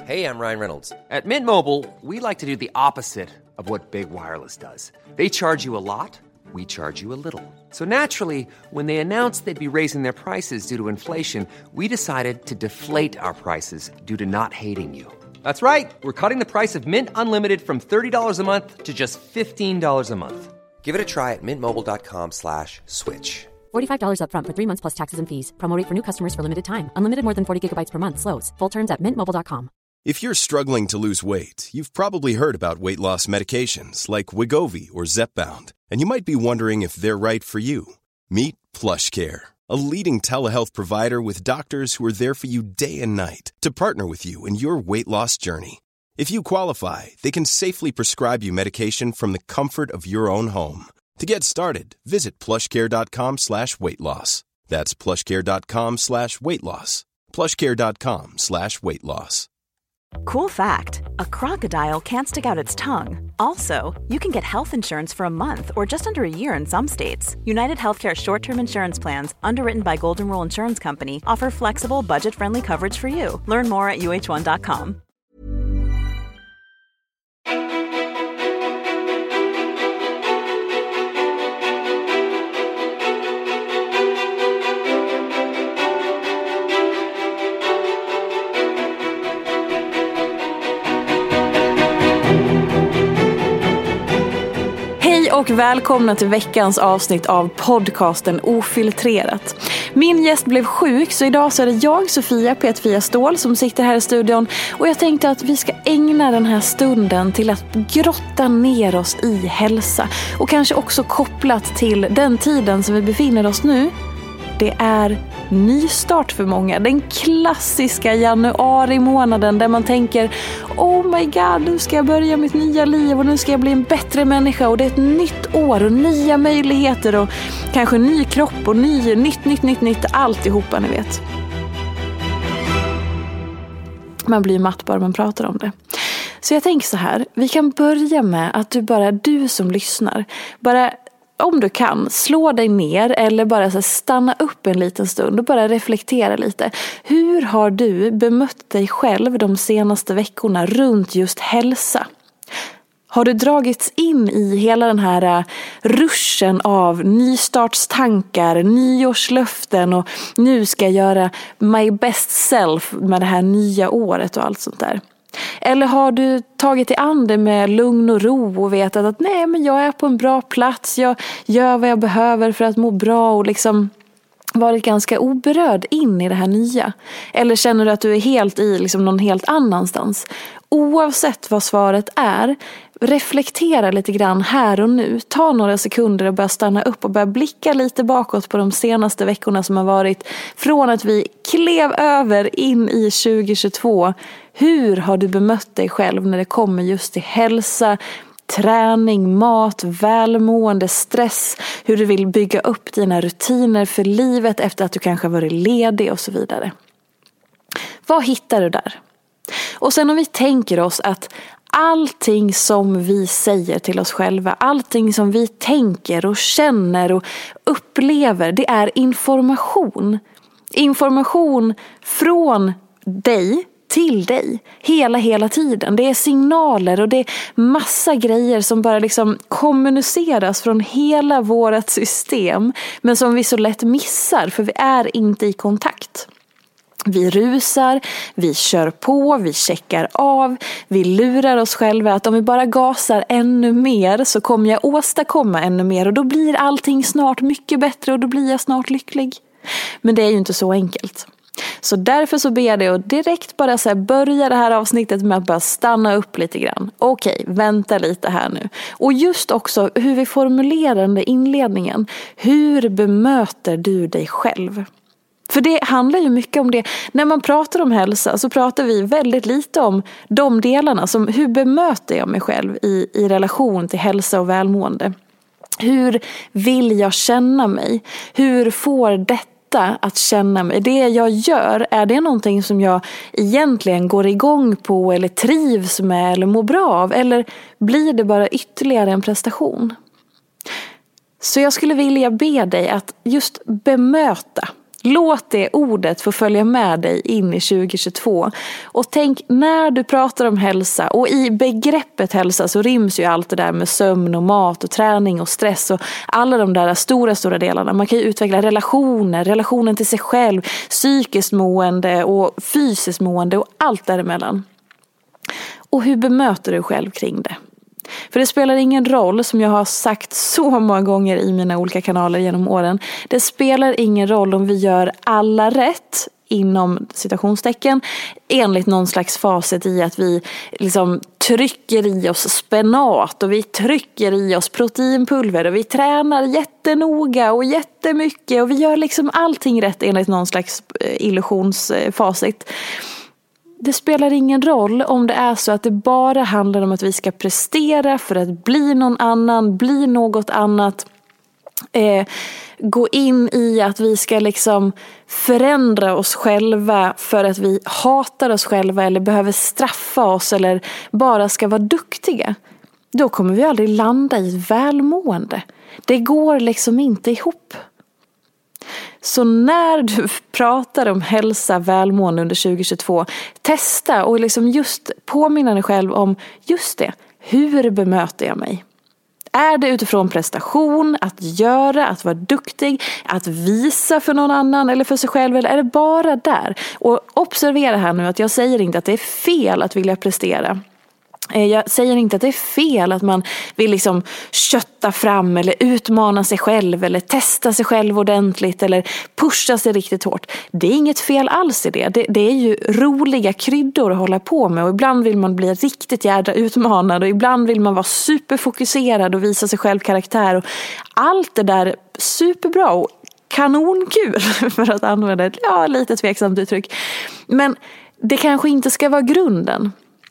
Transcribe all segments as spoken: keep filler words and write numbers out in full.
Hey, I'm Ryan Reynolds. At Mint Mobile, we like to do the opposite of what Big Wireless does. They charge you a lot, we charge you a little. So naturally, when they announced they'd be raising their prices due to inflation, we decided to deflate our prices due to not hating you. That's right. We're cutting the price of Mint Unlimited from thirty dollars a month to just fifteen dollars a month. Give it a try at mintmobile.com slash switch. forty-five dollars up front for three months plus taxes and fees. Promo rate for new customers for limited time. Unlimited more than forty gigabytes per month slows. Full terms at mint mobile dot com. If you're struggling to lose weight, you've probably heard about weight loss medications like Wegovy or Zepbound, and you might be wondering if they're right for you. Meet PlushCare, a leading telehealth provider with doctors who are there for you day and night to partner with you in your weight loss journey. If you qualify, they can safely prescribe you medication from the comfort of your own home. To get started, visit plushcare.com slash weight loss. That's plushcare.com slash weight loss. plushcare.com slash weight loss. Cool fact, a crocodile can't stick out its tongue. Also, you can get health insurance for a month or just under a year in some states. United Healthcare short-term insurance plans, underwritten by Golden Rule Insurance Company, offer flexible, budget-friendly coverage for you. Learn more at u h one dot com. Och välkomna till veckans avsnitt av podcasten Ofiltrerat. Min gäst blev sjuk, så idag så är det jag, Sofia Peterfia Ståhl, som sitter här i studion. Och jag tänkte att vi ska ägna den här stunden till att grotta ner oss i hälsa. Och kanske också kopplat till den tiden som vi befinner oss nu. Det är nystart för många. Den klassiska januari månaden där man tänker: oh my god, nu ska jag börja mitt nya liv och nu ska jag bli en bättre människa och det är ett nytt år och nya möjligheter och kanske ny kropp och ny, nytt, nytt, nytt, nytt, alltihopa ni vet. Man blir matt bara man pratar om det. Så jag tänker så här, vi kan börja med att du bara, du som lyssnar, bara om du kan, slå dig ner eller bara så stanna upp en liten stund och bara reflektera lite. Hur har du bemött dig själv de senaste veckorna runt just hälsa? Har du dragits in i hela den här ruschen av nystartstankar, nyårslöften och nu ska jag göra my best self med det här nya året och allt sånt där? Eller har du tagit i ande med lugn och ro och vetat att nej, men jag är på en bra plats, jag gör vad jag behöver för att må bra och liksom varit ganska oberörd in i det här nya? Eller känner du att du är helt i liksom någon helt annanstans? Oavsett vad svaret är, reflektera lite grann här och nu. Ta några sekunder och börja stanna upp och börja blicka lite bakåt på de senaste veckorna som har varit från att vi klev över in i tjugo tjugotvå. Hur har du bemött dig själv när det kommer just till hälsa, träning, mat, välmående, stress, hur du vill bygga upp dina rutiner för livet efter att du kanske varit ledig och så vidare. Vad hittar du där? Och sen om vi tänker oss att allting som vi säger till oss själva, allting som vi tänker och känner och upplever, det är information. Information från dig till dig hela hela tiden. Det är signaler och det är massa grejer som bara liksom kommuniceras från hela vårt system, men som vi så lätt missar för vi är inte i kontakt. Vi rusar, vi kör på, vi checkar av, vi lurar oss själva att om vi bara gasar ännu mer så kommer jag åstadkomma ännu mer och då blir allting snart mycket bättre och då blir jag snart lycklig. Men det är ju inte så enkelt. Så därför så ber jag dig att direkt bara så här börja det här avsnittet med att bara stanna upp lite grann. Okej, vänta lite här nu. Och just också hur vi formulerar den inledningen. Hur bemöter du dig själv? För det handlar ju mycket om det. När man pratar om hälsa så pratar vi väldigt lite om de delarna som hur bemöter jag mig själv i, i relation till hälsa och välmående. Hur vill jag känna mig? Hur får detta att känna mig? Det jag gör, är det någonting som jag egentligen går igång på eller trivs med eller mår bra av? Eller blir det bara ytterligare en prestation? Så jag skulle vilja be dig att just bemöta. Låt det ordet få följa med dig in i tjugo tjugotvå. Och tänk, när du pratar om hälsa, och i begreppet hälsa så ryms ju allt det där med sömn och mat och träning och stress och alla de där stora, stora delarna. Man kan ju utveckla relationer, relationen till sig själv, psykiskt mående och fysiskt mående och allt däremellan. Och hur bemöter du själv kring det? För det spelar ingen roll, som jag har sagt så många gånger i mina olika kanaler genom åren. Det spelar ingen roll om vi gör alla rätt inom citationstecken enligt någon slags facit i att vi liksom trycker i oss spenat och vi trycker i oss proteinpulver och vi tränar jättenoga och jättemycket och vi gör liksom allting rätt enligt någon slags illusionsfacit. Det spelar ingen roll om det är så att det bara handlar om att vi ska prestera för att bli någon annan, bli något annat. Eh, gå in i att vi ska liksom förändra oss själva för att vi hatar oss själva eller behöver straffa oss eller bara ska vara duktiga. Då kommer vi aldrig landa i ett välmående. Det går liksom inte ihop. Så när du pratar om hälsa, välmående under tjugo tjugotvå, testa och liksom just påminna dig själv om just det. Hur bemöter jag mig? Är det utifrån prestation, att göra, att vara duktig, att visa för någon annan eller för sig själv, eller är det bara där? Och observera här nu att jag säger inte att det är fel att vilja prestera. Jag säger inte att det är fel att man vill liksom kötta fram eller utmana sig själv eller testa sig själv ordentligt eller pusha sig riktigt hårt. Det är inget fel alls i det. Det, det är ju roliga kryddor att hålla på med och ibland vill man bli riktigt jädra utmanad och ibland vill man vara superfokuserad och visa sig själv karaktär och allt det där är superbra och kanonkul för att använda ett ja, lite tveksamt uttryck. Men det kanske inte ska vara grunden.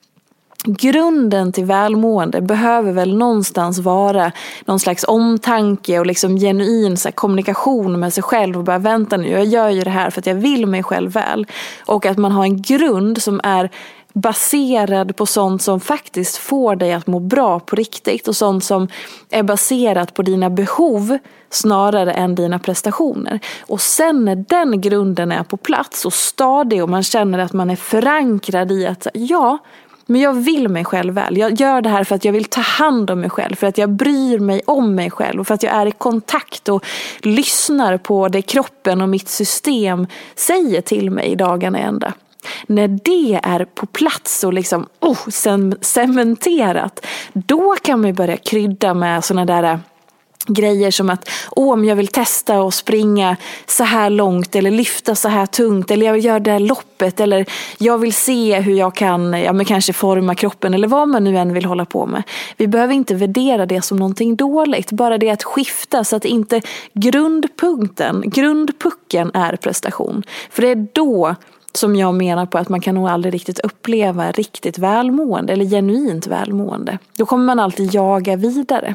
Grunden till välmående behöver väl någonstans vara någon slags omtanke och liksom genuin så här, kommunikation med sig själv och bara vänta nu, jag gör ju det här för att jag vill mig själv väl. Och att man har en grund som är baserad på sånt som faktiskt får dig att må bra på riktigt och sånt som är baserat på dina behov snarare än dina prestationer. Och sen när den grunden är på plats och stadig och man känner att man är förankrad i att ja, men jag vill mig själv väl. Jag gör det här för att jag vill ta hand om mig själv. För att jag bryr mig om mig själv. Och för att jag är i kontakt och lyssnar på det kroppen och mitt system säger till mig i dagarna ända. När det är på plats och liksom oh, cementerat. Då kan man börja krydda med såna där grejer som att åh, om jag vill testa och springa så här långt eller lyfta så här tungt eller jag vill göra det här loppet eller jag vill se hur jag kan ja, men kanske forma kroppen eller vad man nu än vill hålla på med. Vi behöver inte värdera det som någonting dåligt, bara det att skifta så att inte grundpunkten, grundpucken är prestation. För det är då som jag menar på att man kan nog aldrig riktigt uppleva riktigt välmående eller genuint välmående. Då kommer man alltid jaga vidare.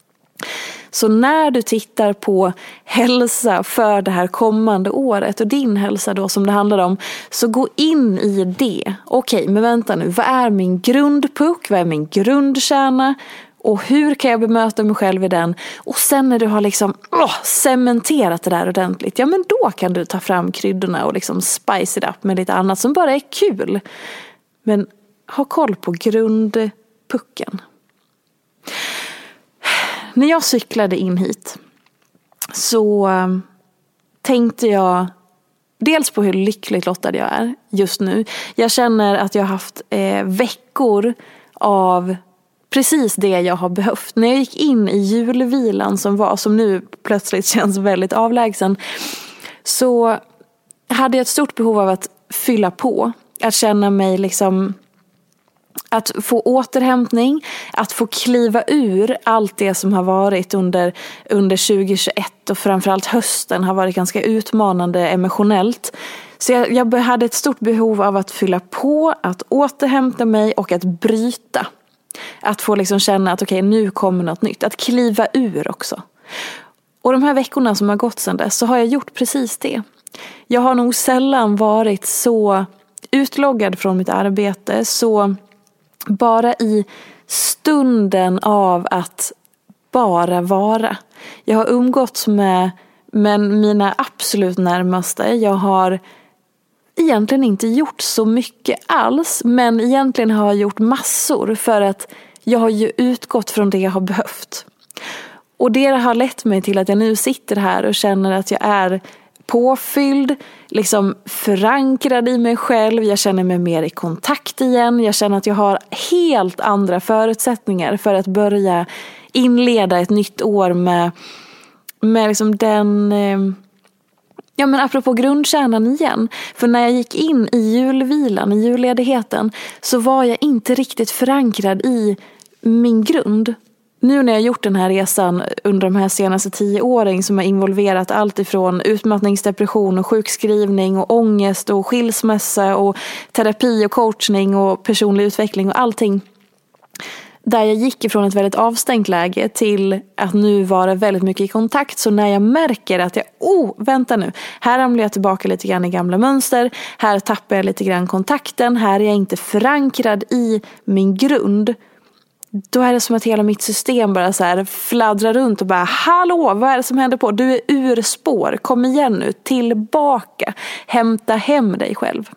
Så när du tittar på hälsa för det här kommande året och din hälsa då som det handlar om, så gå in i det. Okej, men vänta nu, vad är min grundpuck? Vad är min grundkärna? Och hur kan jag bemöta mig själv i den? Och sen när du har liksom åh, cementerat det där ordentligt, ja men då kan du ta fram kryddorna och liksom spice it up med lite annat som bara är kul. Men ha koll på grundpucken. När jag cyklade in hit så tänkte jag dels på hur lyckligt lottad jag är just nu. Jag känner att jag har haft eh, veckor av precis det jag har behövt. När jag gick in i julvilan som var, som nu plötsligt känns väldigt avlägsen, så hade jag ett stort behov av att fylla på. Att känna mig liksom... Att få återhämtning, att få kliva ur allt det som har varit under, under tjugo tjugoett och framförallt hösten har varit ganska utmanande emotionellt. Så jag, jag hade ett stort behov av att fylla på, att återhämta mig och att bryta. Att få liksom känna att okej, nu kommer något nytt. Att kliva ur också. Och de här veckorna som har gått sedan dess så har jag gjort precis det. Jag har nog sällan varit så utloggad från mitt arbete, så... Bara i stunden av att bara vara. Jag har umgåtts med Men mina absolut närmaste, jag har egentligen inte gjort så mycket alls. Men egentligen har jag gjort massor för att jag har ju utgått från det jag har behövt. Och det har lett mig till att jag nu sitter här och känner att jag är påfylld, liksom förankrad i mig själv. Jag känner mig mer i kontakt igen. Jag känner att jag har helt andra förutsättningar för att börja inleda ett nytt år med, med liksom den... Ja, men apropå grundkärnan igen. För när jag gick in i julvilan, i julledigheten, så var jag inte riktigt förankrad i min grund. Nu när jag gjort den här resan under de här senaste tio åren som har involverat allt ifrån utmattningsdepression och sjukskrivning och ångest och skilsmässa och terapi och coachning och personlig utveckling och allting. Där jag gick ifrån ett väldigt avstängt läge till att nu vara väldigt mycket i kontakt. Så när jag märker att jag, oh vänta nu, här ramlar jag tillbaka lite grann i gamla mönster. Här tappar jag lite grann kontakten. Här är jag inte förankrad i min grund. Då är det som att hela mitt system bara så här fladdrar runt och bara, hallå, vad är det som händer på? Du är ur spår, kom igen nu, tillbaka, hämta hem dig själv.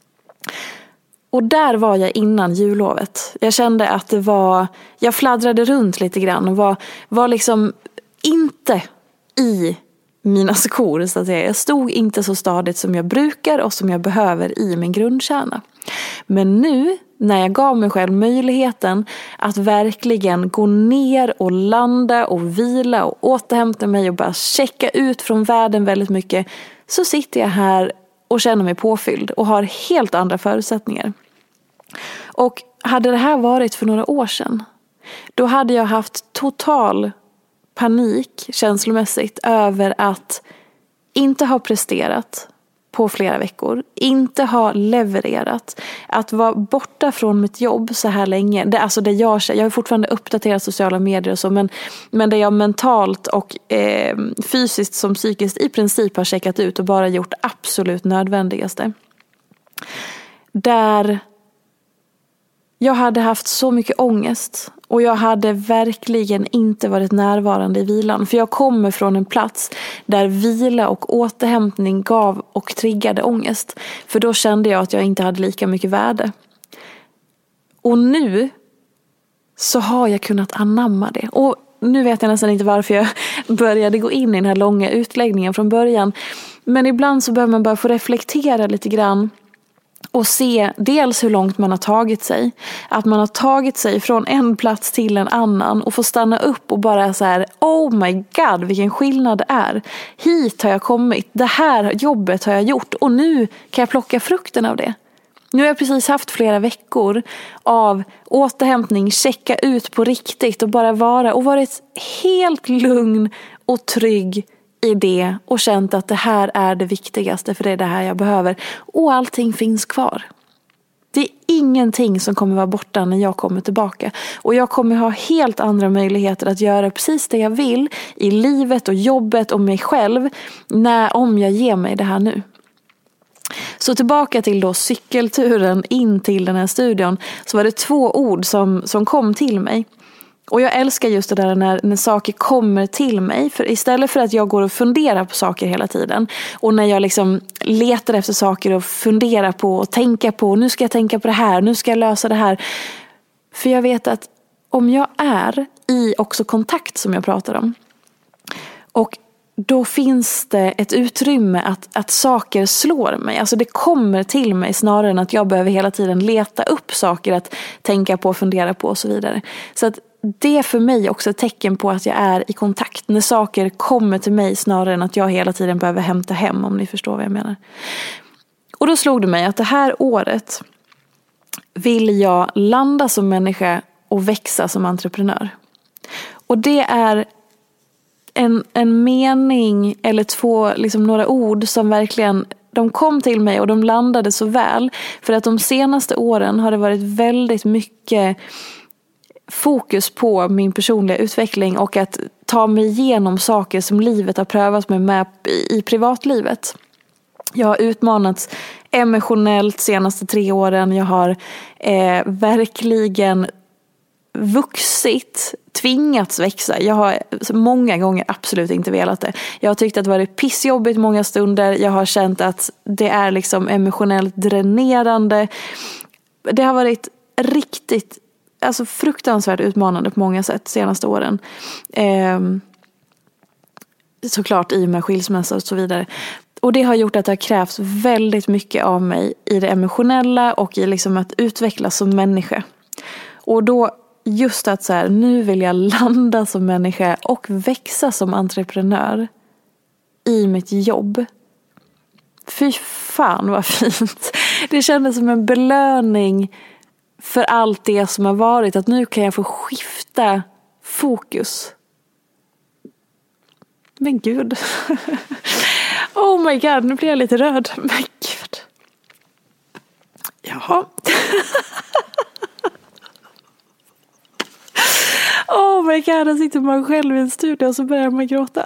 Och där var jag innan jullovet. Jag kände att det var, jag fladdrade runt lite grann och var, var liksom inte i mina skor så att säga. Jag stod inte så stadigt som jag brukar och som jag behöver i min grundkärna. Men nu när jag gav mig själv möjligheten att verkligen gå ner och landa och vila och återhämta mig och bara checka ut från världen väldigt mycket, så sitter jag här och känner mig påfylld och har helt andra förutsättningar. Och hade det här varit för några år sedan, då hade jag haft total panik känslomässigt över att inte ha presterat på flera veckor, inte ha levererat, att vara borta från mitt jobb så här länge. Det, alltså det jag, jag har fortfarande uppdaterat sociala medier och så, men, men det jag mentalt och eh, fysiskt som psykiskt i princip har checkat ut och bara gjort absolut nödvändigaste. Där jag hade haft så mycket ångest och jag hade verkligen inte varit närvarande i vilan. För jag kommer från en plats där vila och återhämtning gav och triggade ångest. För då kände jag att jag inte hade lika mycket värde. Och nu så har jag kunnat anamma det. Och nu vet jag nästan inte varför jag började gå in i den här långa utläggningen från början. Men ibland så behöver man bara få reflektera lite grann. Och se dels hur långt man har tagit sig. Att man har tagit sig från en plats till en annan. Och få stanna upp och bara så här, oh my god, vilken skillnad det är. Hit har jag kommit. Det här jobbet har jag gjort. Och nu kan jag plocka frukten av det. Nu har jag precis haft flera veckor av återhämtning. Checka ut på riktigt och bara vara. Och varit helt lugn och trygg i det och känt att det här är det viktigaste, för det är det här jag behöver. Och allting finns kvar. Det är ingenting som kommer vara borta när jag kommer tillbaka. Och jag kommer ha helt andra möjligheter att göra precis det jag vill i livet och jobbet och mig själv när, om jag ger mig det här nu. Så tillbaka till då cykelturen in till den här studion, så var det två ord som, som kom till mig. Och jag älskar just det där när, när saker kommer till mig. För istället för att jag går och funderar på saker hela tiden. Och när jag liksom letar efter saker och funderar på och tänka på. Nu ska jag tänka på det här, nu ska jag lösa det här. För jag vet att om jag är i också kontakt som jag pratar om. Och då finns det ett utrymme att, att saker slår mig. Alltså det kommer till mig snarare än att jag behöver hela tiden leta upp saker att tänka på, fundera på och så vidare. Så att det är för mig också ett tecken på att jag är i kontakt. När saker kommer till mig snarare än att jag hela tiden behöver hämta hem, om ni förstår vad jag menar. Och då slog det mig att det här året vill jag landa som människa och växa som entreprenör. Och det är en, en mening eller två, liksom några ord som verkligen, de kom till mig och de landade så väl. För att de senaste åren har det varit väldigt mycket fokus på min personliga utveckling och att ta mig igenom saker som livet har prövat mig med i privatlivet. Jag har utmanats emotionellt senaste tre åren. Jag har eh, verkligen vuxit tvingats växa. Jag har många gånger absolut inte velat det. Jag har tyckt att det var pissjobbigt många stunder. Jag har känt att det är liksom emotionellt dränerande. Det har varit riktigt, alltså fruktansvärt utmanande på många sätt senaste åren. Eh, såklart i och med skilsmässa och så vidare. Och det har gjort att det har krävts väldigt mycket av mig i det emotionella och i liksom att utvecklas som människa. Och då just att så här, nu vill jag landa som människa och växa som entreprenör i mitt jobb. Fy fan vad fint. Det kändes som en belöning för allt det som har varit. Att nu kan jag få skifta fokus. Men gud. Oh my god, nu blir jag lite röd. Men gud. Jaha. Oh my god, där sitter man själv i en studio och så börjar man gråta.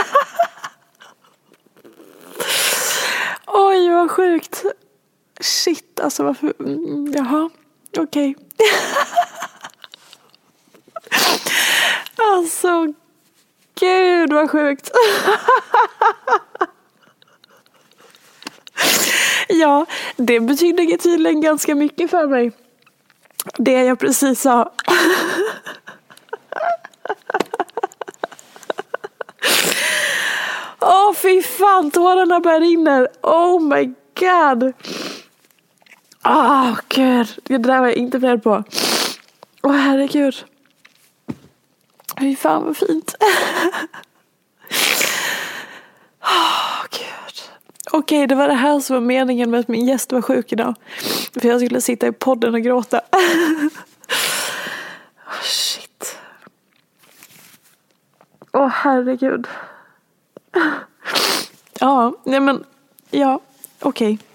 Oj, vad sjukt. Shit, alltså varför... Jaha, okej. Okay. Alltså, gud vad sjukt. Ja, det betyder tydligen ganska mycket för mig. Det jag precis sa. Åh, oh, fy fan, tårarna börjar rinna. Oh my god. Åh, oh, gud. Det där var jag inte beredd på. Åh, oh, herregud. Fy fan, vad fint. Åh, oh, gud. Okej, okay, det var det här som var meningen med att min gäst var sjuk idag. För jag skulle sitta i podden och gråta. Oh, shit. Åh, oh, herregud. Ja, nej men, ja, okej. Okay.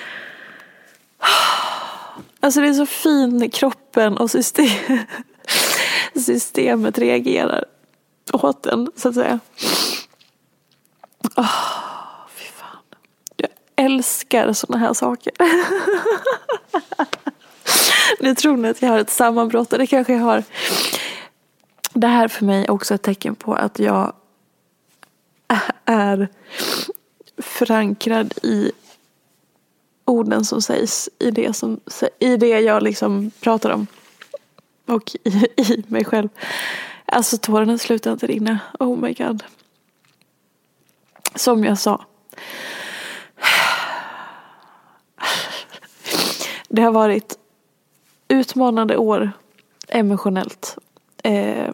Alltså det är så fint när kroppen och system, systemet reagerar åt den, så att säga. Åh, fy fan. Jag älskar såna här saker. Nu tror ni att jag har ett sammanbrott, och det kanske jag har. Det här för mig är också ett tecken på att jag är förankrad i orden som sägs, i det, som, i det jag liksom pratar om och i, i mig själv. Alltså tårarna slutar inte rinna. Oh my god. Som jag sa, det har varit utmanande år emotionellt eh,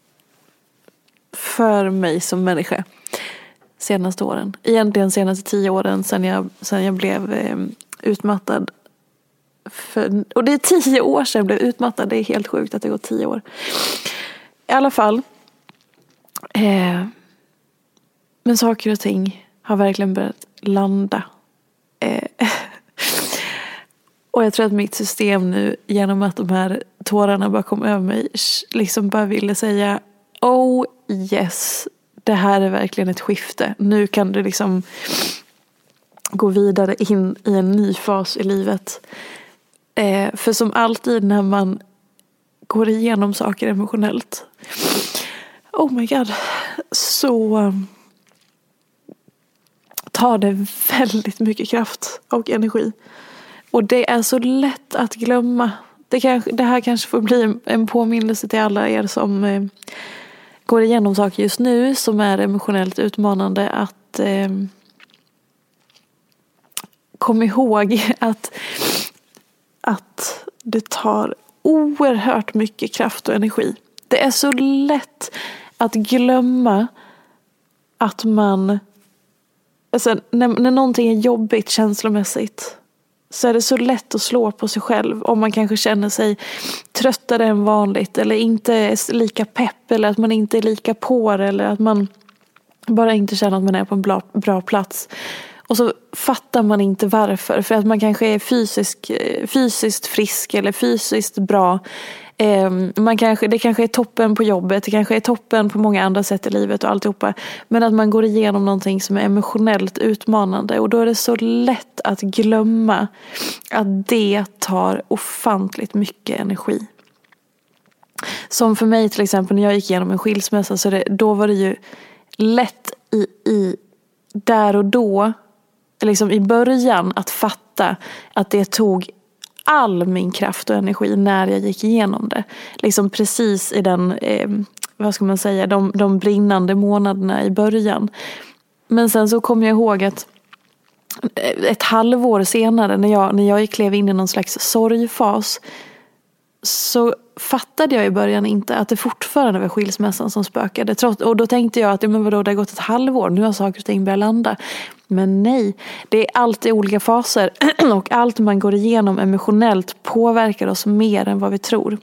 för mig som människa senaste åren. Egentligen senaste tio åren sedan jag, sedan jag blev eh, utmattad. För, och det är tio år sedan jag blev utmattad. Det är helt sjukt att det går tio år. I alla fall. Eh, men saker och ting har verkligen börjat landa. Eh, och jag tror att mitt system nu, genom att de här tårarna bara kom över mig, liksom bara ville säga: oh yes, det här är verkligen ett skifte. Nu kan du liksom gå vidare in i en ny fas i livet. Eh, för som alltid när man går igenom saker emotionellt, oh my god, så tar det väldigt mycket kraft och energi. Och det är så lätt att glömma. Det, kanske, det här kanske får bli en, en påminnelse till alla er som eh, går igenom saker just nu som är emotionellt utmanande, att eh, kom ihåg att, att det tar oerhört mycket kraft och energi. Det är så lätt att glömma att man, alltså, när, när någonting är jobbigt känslomässigt, så är det så lätt att slå på sig själv om man kanske känner sig tröttare än vanligt, eller inte är lika pepp, eller att man inte är lika på, eller att man bara inte känner att man är på en bra, bra plats. Och så fattar man inte varför. För att man kanske är fysisk, fysiskt frisk eller fysiskt bra. Man kanske, det kanske är toppen på jobbet. Det kanske är toppen på många andra sätt i livet och alltihopa. Men att man går igenom någonting som är emotionellt utmanande. Och då är det så lätt att glömma att det tar ofantligt mycket energi. Som för mig till exempel när jag gick igenom en skilsmässa, så det, då var det ju lätt i, i där och då, liksom i början, att fatta att det tog all min kraft och energi när jag gick igenom det. Liksom precis i den, eh, vad ska man säga, de, de brinnande månaderna i början. Men sen så kom jag ihåg att ett halvår senare när jag, när jag klev in i någon slags sorgfas, så fattade jag i början inte att det fortfarande var skilsmässan som spökade. Trots, och då tänkte jag att men vadå, det har gått ett halvår, nu har saker och ting börjat landa. Men nej, det är alltid olika faser och allt man går igenom emotionellt påverkar oss mer än vad vi tror.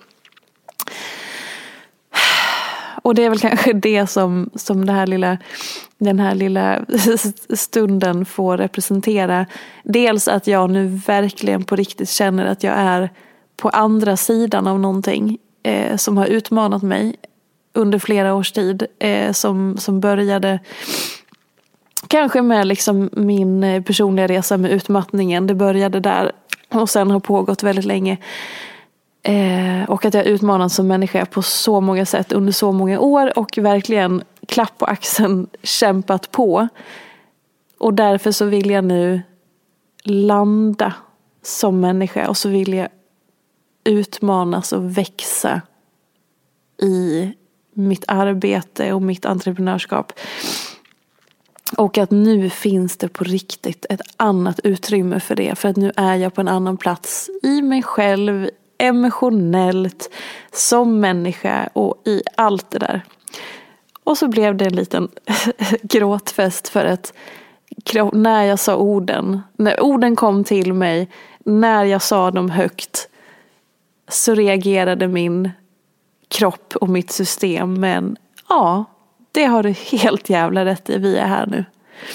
Och det är väl kanske det som, som det här lilla, den här lilla stunden får representera. Dels att jag nu verkligen på riktigt känner att jag är på andra sidan av någonting eh, som har utmanat mig under flera års tid. Eh, som, som började kanske med liksom min personliga resa med utmattningen. Det började där och sen har pågått väldigt länge. Eh, och att jag utmanats som människa på så många sätt under så många år och verkligen klapp på axeln kämpat på. Och därför så vill jag nu landa som människa och så vill jag utmanas och växa i mitt arbete och mitt entreprenörskap. Och att nu finns det på riktigt ett annat utrymme för det. För att nu är jag på en annan plats i mig själv, emotionellt, som människa och i allt det där. Och så blev det en liten gråtfest för att när jag sa orden, när orden kom till mig, när jag sa dem högt, så reagerade min kropp och mitt system. Men ja, det har du helt jävla rätt i, vi är här nu.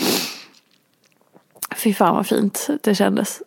Fy fan vad fint det kändes.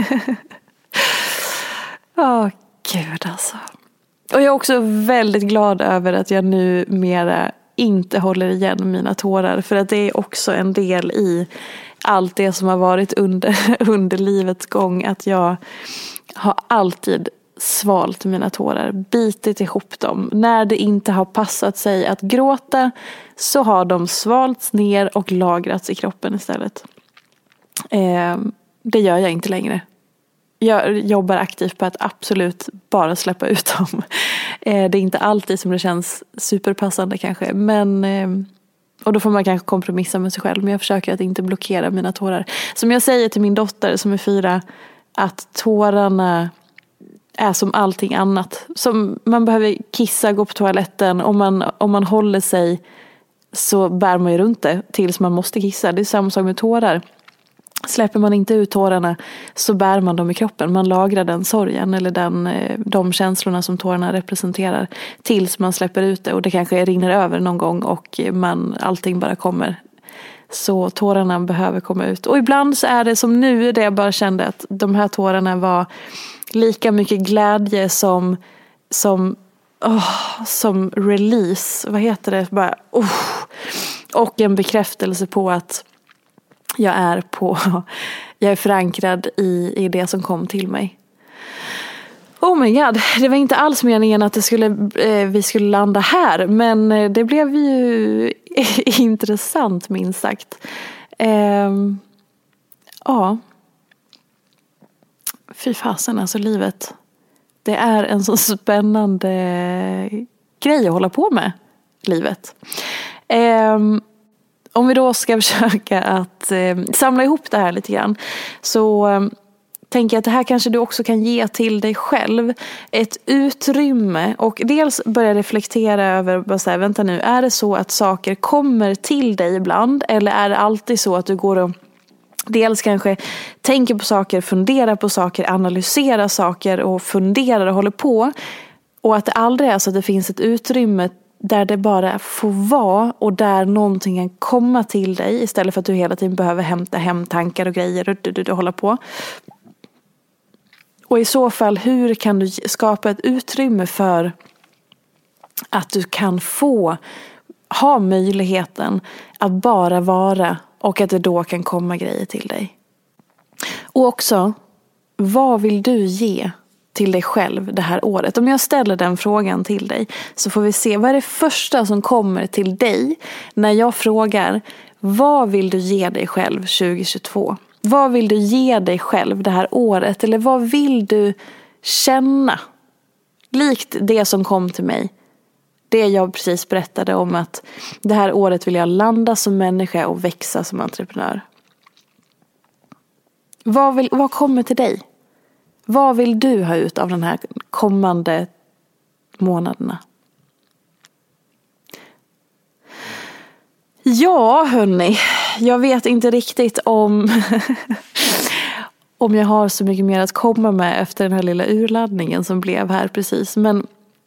Åh, oh, gud alltså. Och jag är också väldigt glad över att jag nu mera inte håller igen mina tårar. För att det är också en del i allt det som har varit under, under livets gång. Att jag har alltid svalt mina tårar, bitit ihop dem. När det inte har passat sig att gråta så har de svalts ner och lagrats i kroppen istället. Eh, det gör jag inte längre. Jag jobbar aktivt på att absolut bara släppa ut dem. Eh, det är inte alltid som det känns superpassande kanske. Men, eh, och då får man kanske kompromissa med sig själv. Men jag försöker att inte blockera mina tårar. Som jag säger till min dotter som är fyra, att tårarna är som allting annat. Som man behöver kissa, gå på toaletten. Om man, om man håller sig så bär man ju runt det tills man måste kissa. Det är samma sak med tårar. Släpper man inte ut tårarna så bär man dem i kroppen. Man lagrar den sorgen eller den, de känslorna som tårarna representerar tills man släpper ut det. Och det kanske rinner över någon gång och man, allting bara kommer. Så tårarna behöver komma ut. Och ibland så är det som nu, där jag bara kände att de här tårarna var lika mycket glädje som som, oh, som release. Vad heter det? Bara, oh. Och en bekräftelse på att jag är på jag är förankrad i, i det som kom till mig. Oh my god, det var inte alls meningen att det skulle, eh, vi skulle landa här. Men det blev ju intressant minst sagt. Eh, ja. Fy fasen, alltså livet. Det är en så spännande grej att hålla på med, livet. Eh, om vi då ska försöka att eh, samla ihop det här lite grann, så eh, tänker jag att det här kanske du också kan ge till dig själv ett utrymme och dels börja reflektera över, bara så här, vänta nu, är det så att saker kommer till dig ibland eller är det alltid så att du går och dels kanske tänker på saker, funderar på saker, analyserar saker och funderar och håller på, och att det aldrig är så att det finns ett utrymme där det bara får vara och där någonting kan komma till dig istället för att du hela tiden behöver hämta hem tankar och grejer och du, du, du håller på. Och i så fall, hur kan du skapa ett utrymme för att du kan få ha möjligheten att bara vara och att det då kan komma grejer till dig. Och också, vad vill du ge till dig själv det här året? Om jag ställer den frågan till dig så får vi se, vad är det första som kommer till dig när jag frågar, vad vill du ge dig själv tjugohundratjugotvå? Vad vill du ge dig själv det här året? Eller vad vill du känna? Likt det som kom till mig. Det jag precis berättade om, att det här året vill jag landa som människa och växa som entreprenör. Vad, vill, vad kommer till dig? Vad vill du ha ut av den här kommande månaderna? Ja, hörni. Jag vet inte riktigt om, om jag har så mycket mer att komma med efter den här lilla urladdningen som blev här precis. Men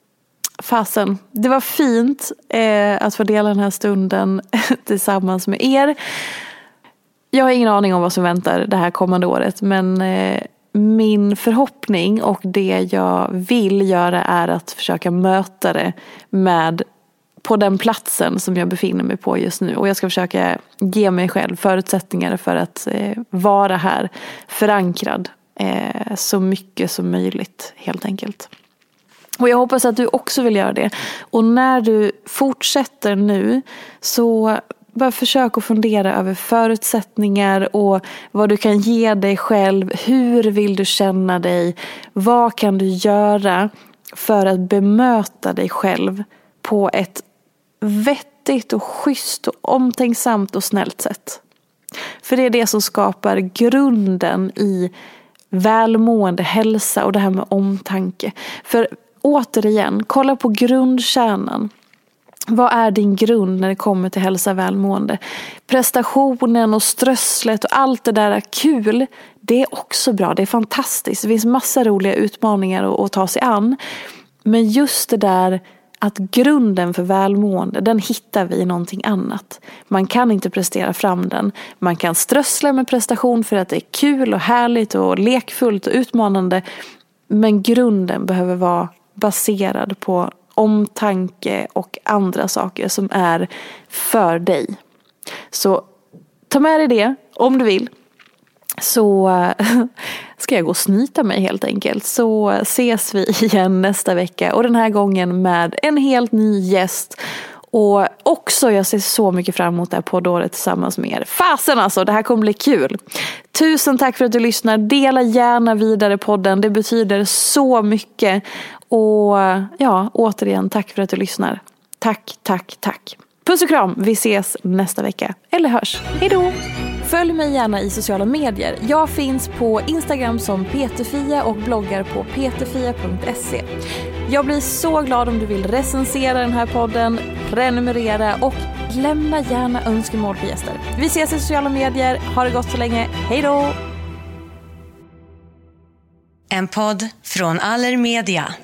fasen, det var fint eh, att få dela den här stunden tillsammans med er. Jag har ingen aning om vad som väntar det här kommande året, men eh, min förhoppning och det jag vill göra är att försöka möta det med på den platsen som jag befinner mig på just nu. Och jag ska försöka ge mig själv förutsättningar för att eh, vara här förankrad eh, så mycket som möjligt helt enkelt. Och jag hoppas att du också vill göra det. Och när du fortsätter nu så bara försök att fundera över förutsättningar och vad du kan ge dig själv. Hur vill du känna dig? Vad kan du göra för att bemöta dig själv på ett vettigt och schysst och omtänksamt och snällt sätt? För det är det som skapar grunden i välmående, hälsa och det här med omtanke. För återigen, kolla på grundkärnan. Vad är din grund när det kommer till hälsa och välmående? Prestationen och strösslet och allt det där är kul. Det är också bra, det är fantastiskt. Det finns massa roliga utmaningar att, att ta sig an. Men just det där att grunden för välmående, den hittar vi i någonting annat. Man kan inte prestera fram den. Man kan strössla med prestation för att det är kul och härligt och lekfullt och utmanande. Men grunden behöver vara baserad på omtanke och andra saker som är för dig. Så ta med dig det om du vill. Så ska jag gå och snyta mig helt enkelt. Så ses vi igen nästa vecka. Och den här gången med en helt ny gäst. Och också, jag ser så mycket fram emot det här poddåret tillsammans med er. Fasen alltså, det här kommer bli kul. Tusen tack för att du lyssnar. Dela gärna vidare podden. Det betyder så mycket. Och ja, återigen, tack för att du lyssnar. Tack, tack, tack. Puss och kram, vi ses nästa vecka. Eller hörs. Hej då! Följ mig gärna i sociala medier. Jag finns på Instagram som Peterfia och bloggar på peterfia punkt se. Jag blir så glad om du vill recensera den här podden, prenumerera och lämna gärna önskemål på gäster. Vi ses i sociala medier. Ha det gott så länge. Hej då! En podd från Allermedia.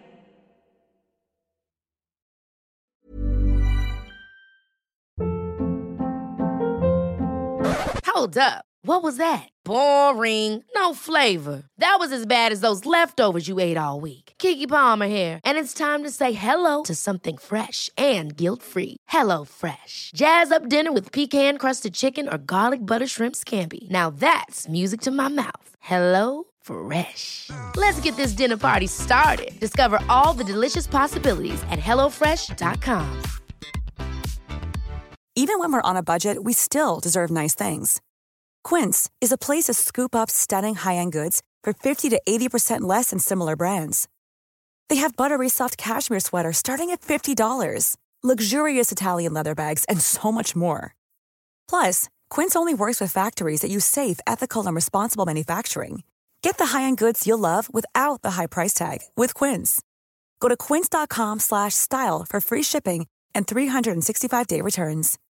Hold up. What was that? Boring. No flavor. That was as bad as those leftovers you ate all week. Keke Palmer here, and it's time to say hello to something fresh and guilt-free. Hello Fresh. Jazz up dinner with pecan-crusted chicken or garlic butter shrimp scampi. Now that's music to my mouth. Hello Fresh. Let's get this dinner party started. Discover all the delicious possibilities at hello fresh dot com. Even when we're on a budget, we still deserve nice things. Quince is a place to scoop up stunning high-end goods for fifty to eighty percent less than similar brands. They have buttery soft cashmere sweaters starting at fifty dollars, luxurious Italian leather bags, and so much more. Plus, Quince only works with factories that use safe, ethical, and responsible manufacturing. Get the high-end goods you'll love without the high price tag with Quince. Go to quince dot com slash style for free shipping and three sixty-five day returns.